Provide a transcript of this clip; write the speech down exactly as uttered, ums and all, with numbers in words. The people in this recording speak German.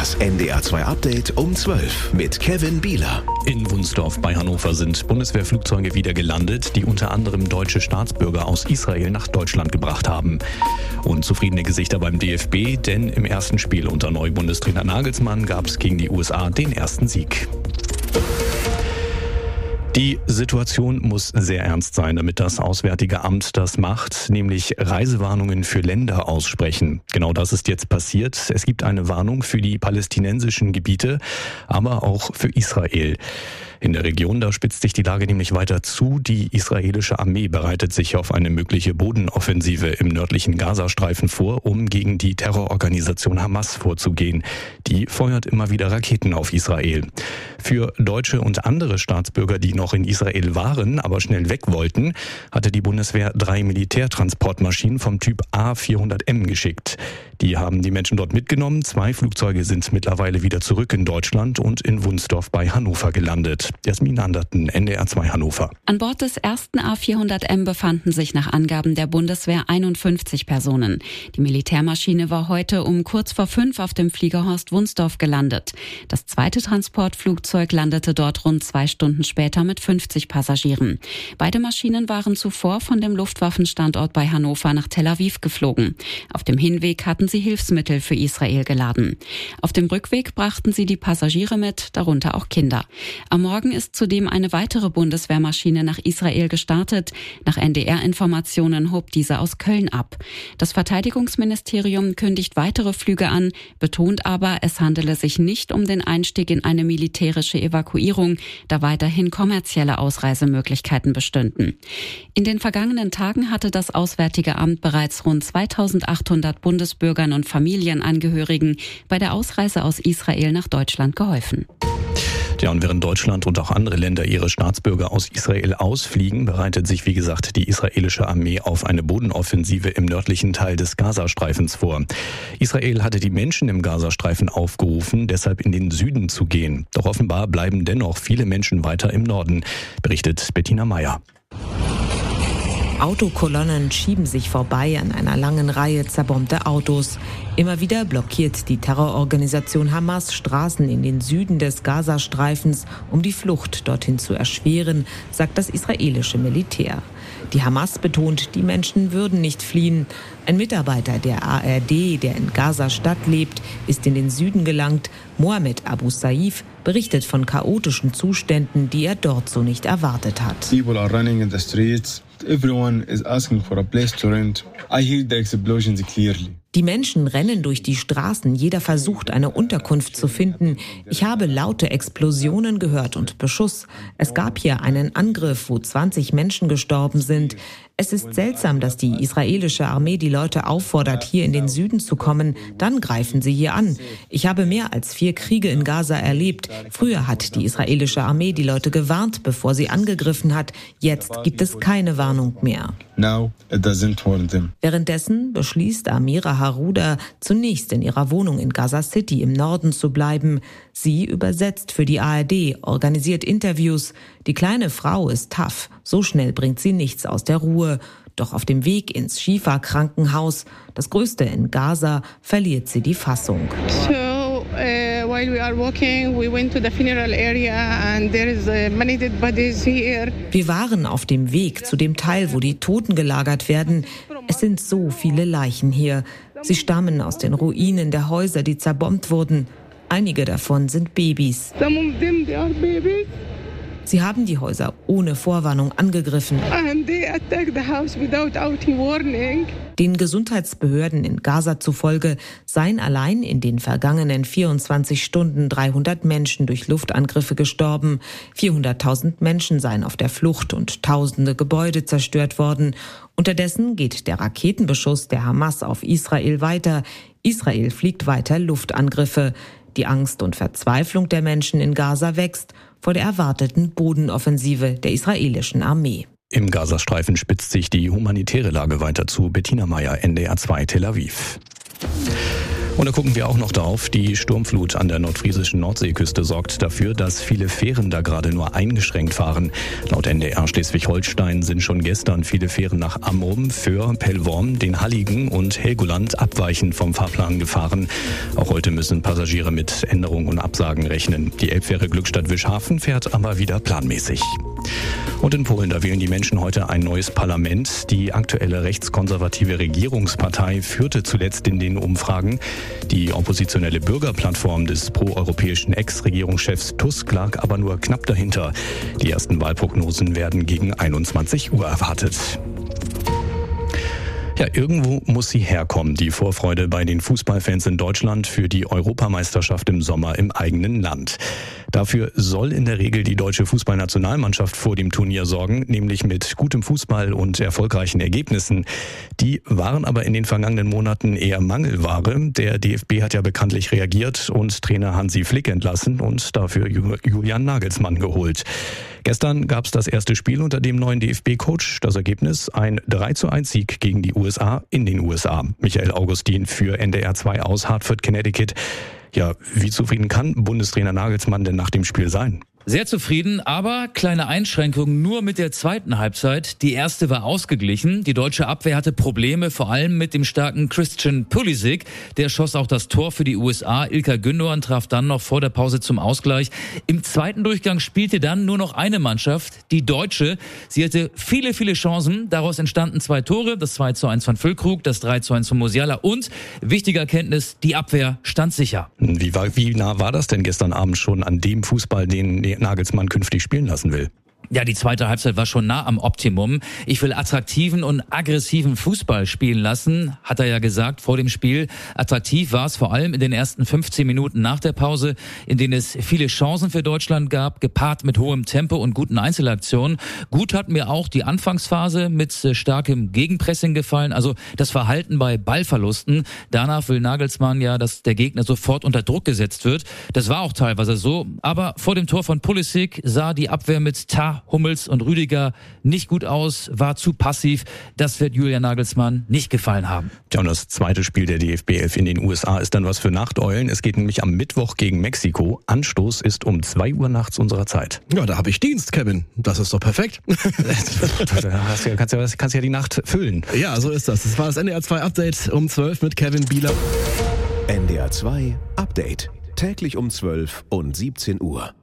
Das N D R zwei Update um zwölf mit Kevin Bieler. In Wunsdorf bei Hannover sind Bundeswehrflugzeuge wieder gelandet, die unter anderem deutsche Staatsbürger aus Israel nach Deutschland gebracht haben. Und zufriedene Gesichter beim D F B, denn im ersten Spiel unter Neubundestrainer Nagelsmann gab es gegen die U S A den ersten Sieg. Die Situation muss sehr ernst sein, damit das Auswärtige Amt das macht, nämlich Reisewarnungen für Länder aussprechen. Genau das ist jetzt passiert. Es gibt eine Warnung für die palästinensischen Gebiete, aber auch für Israel. In der Region, da spitzt sich die Lage nämlich weiter zu. Die israelische Armee bereitet sich auf eine mögliche Bodenoffensive im nördlichen Gazastreifen vor, um gegen die Terrororganisation Hamas vorzugehen. Die feuert immer wieder Raketen auf Israel. Für Deutsche und andere Staatsbürger, die noch in Israel waren, aber schnell weg wollten, hatte die Bundeswehr drei Militärtransportmaschinen vom Typ A vierhundert M geschickt. Die haben die Menschen dort mitgenommen. Zwei Flugzeuge sind mittlerweile wieder zurück in Deutschland und in Wunsdorf bei Hannover gelandet. Jasmin Anderten, N D R zwei Hannover. An Bord des ersten A vierhundert M befanden sich nach Angaben der Bundeswehr einundfünfzig Personen. Die Militärmaschine war heute um kurz vor fünf auf dem Flieger Horst Wunsdorf gelandet. Das zweite Transportflugzeug landete dort rund zwei Stunden später mit fünfzig Passagieren. Beide Maschinen waren zuvor von dem Luftwaffenstandort bei Hannover nach Tel Aviv geflogen. Auf dem Hinweg hatten sie Hilfsmittel für Israel geladen. Auf dem Rückweg brachten sie die Passagiere mit, darunter auch Kinder. Am Morgen ist zudem eine weitere Bundeswehrmaschine nach Israel gestartet. Nach N D R-Informationen hob diese aus Köln ab. Das Verteidigungsministerium kündigt weitere Flüge an, betont aber, es handele sich nicht um den Einstieg in eine militärische Evakuierung, da weiterhin kommerzielle Ausreisemöglichkeiten bestünden. In den vergangenen Tagen hatte das Auswärtige Amt bereits rund zweitausendachthundert Bundesbürgern und Familienangehörigen bei der Ausreise aus Israel nach Deutschland geholfen. Ja, und während Deutschland und auch andere Länder ihre Staatsbürger aus Israel ausfliegen, bereitet sich, wie gesagt, die israelische Armee auf eine Bodenoffensive im nördlichen Teil des Gazastreifens vor. Israel hatte die Menschen im Gazastreifen aufgerufen, deshalb in den Süden zu gehen. Doch offenbar bleiben dennoch viele Menschen weiter im Norden, berichtet Bettina Meyer. Autokolonnen schieben sich vorbei an einer langen Reihe zerbombter Autos. Immer wieder blockiert die Terrororganisation Hamas Straßen in den Süden des Gazastreifens, um die Flucht dorthin zu erschweren, sagt das israelische Militär. Die Hamas betont, die Menschen würden nicht fliehen. Ein Mitarbeiter der A R D, der in Gaza-Stadt lebt, ist in den Süden gelangt. Mohammed Abu Saif berichtet von chaotischen Zuständen, die er dort so nicht erwartet hat. People are running in the streets. Everyone is asking for a place to rent. I hear the explosions clearly. Die Menschen rennen durch die Straßen, jeder versucht, eine Unterkunft zu finden. Ich habe laute Explosionen gehört und Beschuss. Es gab hier einen Angriff, wo zwanzig Menschen gestorben sind. Es ist seltsam, dass die israelische Armee die Leute auffordert, hier in den Süden zu kommen. Dann greifen sie hier an. Ich habe mehr als vier Kriege in Gaza erlebt. Früher hat die israelische Armee die Leute gewarnt, bevor sie angegriffen hat. Jetzt gibt es keine Warnung mehr. Now it doesn't warn them. Währenddessen beschließt Amira Haruda, zunächst in ihrer Wohnung in Gaza City im Norden zu bleiben. Sie übersetzt für die A R D, organisiert Interviews. Die kleine Frau ist tough. So schnell bringt sie nichts aus der Ruhe. Doch auf dem Weg ins Shifa-Krankenhaus, das größte in Gaza, verliert sie die Fassung. So, uh, while we are walking, we went to the funeral area and there is uh, many dead bodies here. Wir waren auf dem Weg zu dem Teil, wo die Toten gelagert werden. Es sind so viele Leichen hier. Sie stammen aus den Ruinen der Häuser, die zerbombt wurden. Einige davon sind Babys. Some of them, they are babies. Sie haben die Häuser ohne Vorwarnung angegriffen. And they attacked the house without any warning. Den Gesundheitsbehörden in Gaza zufolge seien allein in den vergangenen vierundzwanzig Stunden dreihundert Menschen durch Luftangriffe gestorben. vierhunderttausend Menschen seien auf der Flucht und tausende Gebäude zerstört worden. Unterdessen geht der Raketenbeschuss der Hamas auf Israel weiter. Israel fliegt weiter Luftangriffe. Die Angst und Verzweiflung der Menschen in Gaza wächst vor der erwarteten Bodenoffensive der israelischen Armee. Im Gazastreifen spitzt sich die humanitäre Lage weiter zu. Bettina Meyer, N D R zwei Tel Aviv. Und da gucken wir auch noch drauf. Die Sturmflut an der nordfriesischen Nordseeküste sorgt dafür, dass viele Fähren da gerade nur eingeschränkt fahren. Laut N D R Schleswig-Holstein sind schon gestern viele Fähren nach Amrum, Föhr, Pellworm, den Halligen und Helgoland abweichend vom Fahrplan gefahren. Auch heute müssen Passagiere mit Änderungen und Absagen rechnen. Die Elbfähre Glückstadt-Wischhafen fährt aber wieder planmäßig. Und in Polen, da wählen die Menschen heute ein neues Parlament. Die aktuelle rechtskonservative Regierungspartei führte zuletzt in den Umfragen. Die oppositionelle Bürgerplattform des proeuropäischen Ex-Regierungschefs Tusk lag aber nur knapp dahinter. Die ersten Wahlprognosen werden gegen einundzwanzig Uhr erwartet. Ja, irgendwo muss sie herkommen, die Vorfreude bei den Fußballfans in Deutschland für die Europameisterschaft im Sommer im eigenen Land. Dafür soll in der Regel die deutsche Fußballnationalmannschaft vor dem Turnier sorgen, nämlich mit gutem Fußball und erfolgreichen Ergebnissen. Die waren aber in den vergangenen Monaten eher Mangelware. Der D F B hat ja bekanntlich reagiert und Trainer Hansi Flick entlassen und dafür Julian Nagelsmann geholt. Gestern gab es das erste Spiel unter dem neuen D F B-Coach. Das Ergebnis ein drei zu eins Sieg gegen die U S A in den U S A. Michael Augustin für N D R zwei aus Hartford, Connecticut. Ja, wie zufrieden kann Bundestrainer Nagelsmann denn nach dem Spiel sein? Sehr zufrieden, aber kleine Einschränkung nur mit der zweiten Halbzeit. Die erste war ausgeglichen. Die deutsche Abwehr hatte Probleme, vor allem mit dem starken Christian Pulisic. Der schoss auch das Tor für die U S A. Ilkay Gündoğan traf dann noch vor der Pause zum Ausgleich. Im zweiten Durchgang spielte dann nur noch eine Mannschaft, die deutsche. Sie hatte viele, viele Chancen. Daraus entstanden zwei Tore. Das zwei zu eins von Füllkrug, das drei zu eins von Musiala. Und, wichtige Erkenntnis, die Abwehr stand sicher. Wie, war, wie nah war das denn gestern Abend schon an dem Fußball, den Nagelsmann künftig spielen lassen will? Ja, die zweite Halbzeit war schon nah am Optimum. Ich will attraktiven und aggressiven Fußball spielen lassen, hat er ja gesagt vor dem Spiel. Attraktiv war es vor allem in den ersten fünfzehn Minuten nach der Pause, in denen es viele Chancen für Deutschland gab, gepaart mit hohem Tempo und guten Einzelaktionen. Gut hat mir auch die Anfangsphase mit starkem Gegenpressing gefallen, also das Verhalten bei Ballverlusten. Danach will Nagelsmann ja, dass der Gegner sofort unter Druck gesetzt wird. Das war auch teilweise so, aber vor dem Tor von Pulisic sah die Abwehr mit Tah, Hummels und Rüdiger nicht gut aus, war zu passiv. Das wird Julian Nagelsmann nicht gefallen haben. Tja, und das zweite Spiel der D F B elf in den U S A ist dann was für Nachteulen. Es geht nämlich am Mittwoch gegen Mexiko. Anstoß ist um zwei Uhr nachts unserer Zeit. Ja, da habe ich Dienst, Kevin. Das ist doch perfekt. Da hast du, kannst ja, kannst ja die Nacht füllen. Ja, so ist das. Das war das N D R zwei Update um zwölf mit Kevin Bieler. N D R zwei Update. Täglich um zwölf und siebzehn Uhr.